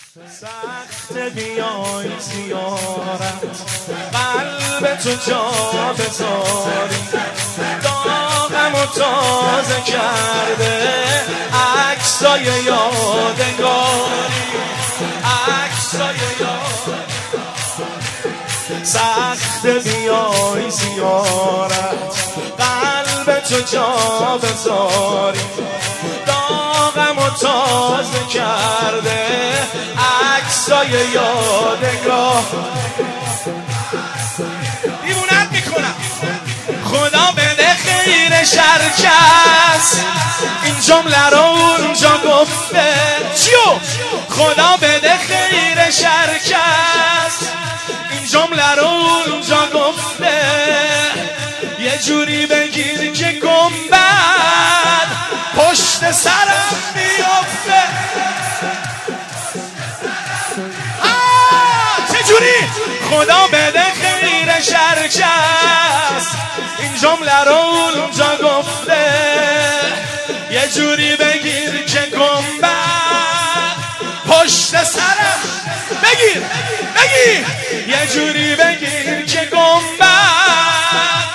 سخت بیای زیارت قلب تو جا بذاری داغم و تازه کرده عکسای یادگاری عکسای یادگاری سخت بیای زیارت قلب تو جا بذاری داغم و تازه کرده عکسای یادگار دیوونت میکنم خدا بده خیر شرکس این جمله رو اونجا گفته چیو خدا بده خیر شرکس این جمله رو اونجا گفته یه جوری بگیر که گنبد پشت سرم بیافته چجوری خدا بده خیر شرکس این جمله رو اونجا گفته یه جوری بگیر که گنبد پشت سرم بگیر بگیر یه جوری بگیر که گنبد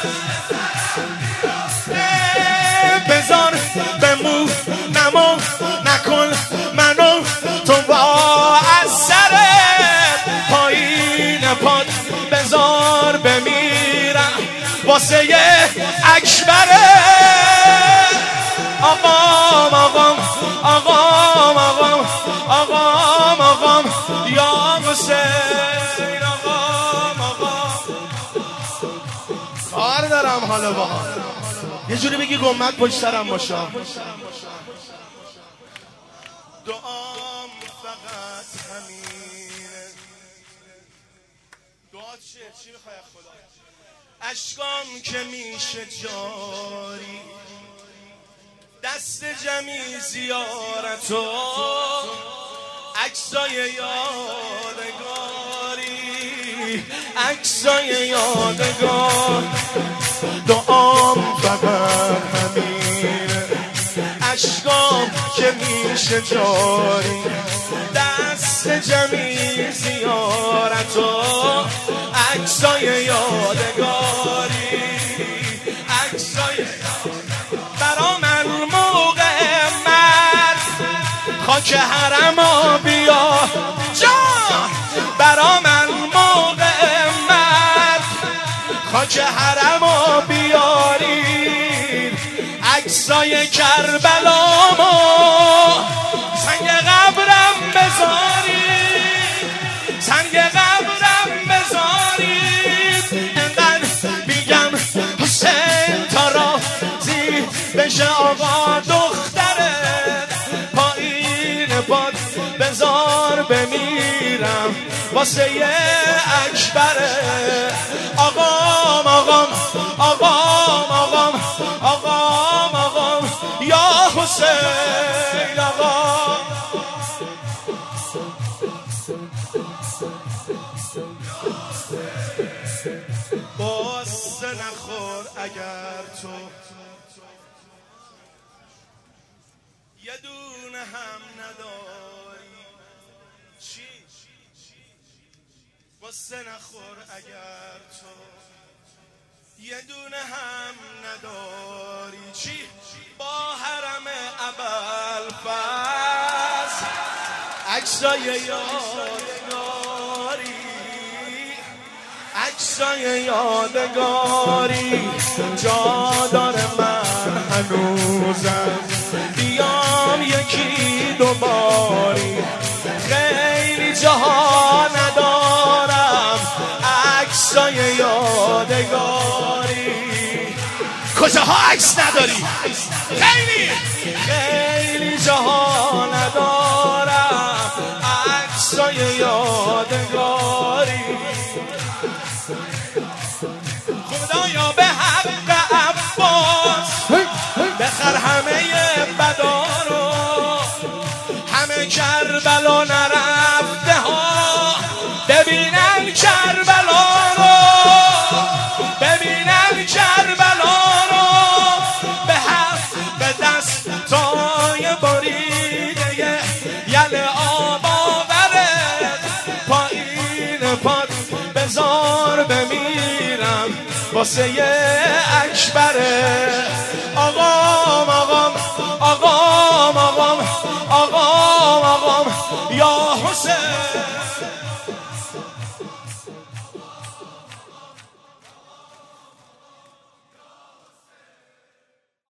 بذار به مو نمو نکن منو تو با اثرت پایین پاد بذار بمیرم واسه اکبره آقام آقام آقام آقام آقام آقام یا حسین آقام آقام کار دارم حالا با یه جوری بگی گمت پشت سرم باشه دعام فقط همینه دعات چی میخوای خدا اشکام که میشه جاری دست جمعی زیارتو عکسای یادگاری عکسای یادگار دعام فقط همینه اشکام که میشه جاری دست جمعی زیارتو عکسای یادگاری عکسای برا من موقع مرد خاک حرما بیا جان برا من موقع مرد خاک حرما بیارید عکسای کربلامو سنگ قبرم بذارید سنگ قبرم بذارید اینقدر میگم حسین تا راضی بشه آقا دخترت پایین پاد بذار بمیرم واسه اکبره آقام آقام آقام آقام آقام آقام یا حسین آقام باز نخور اگر تو یه دونه هم نداری چی؟ باز نخور اگر تو یه دونه هم نداری چی؟ با حرم ابوالفضل عکسای یادگاری عکسای یادگاری جا داره من هنوزم بیام یکی دوباری خیلی جاها ندارم عکسای یادگاری کجاها عکس نداری خیلی خیلی جاها ندارم عکسای یادگاری خدایا به حق عباس بخر همه بدا رو همه کربلا نرفته ها ببینن کربلا رو ببینن کربلا رو به حق به دست تای بریده یل آبا واسه اکبره. آقام